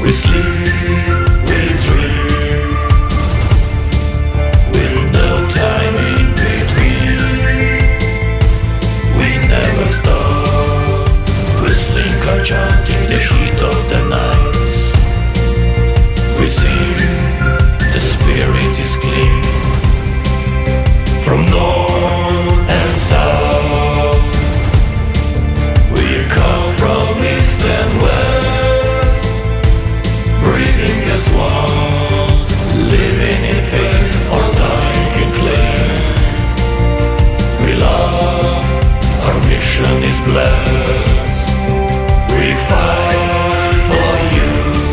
We sleep, we dream, with no time in between. We never stop, whistling or chanting the heat of the night. We sing, the spirit is clean, from north and south. We come from east and west, breathing as one, living in faith or dying in flame. We love, our mission is blessed. We fight for you,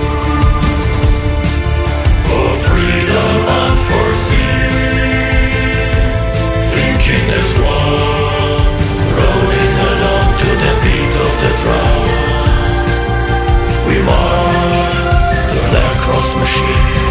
for freedom unforeseen, thinking as one, rolling along to the beat of the drum. We march the Black Cross machine.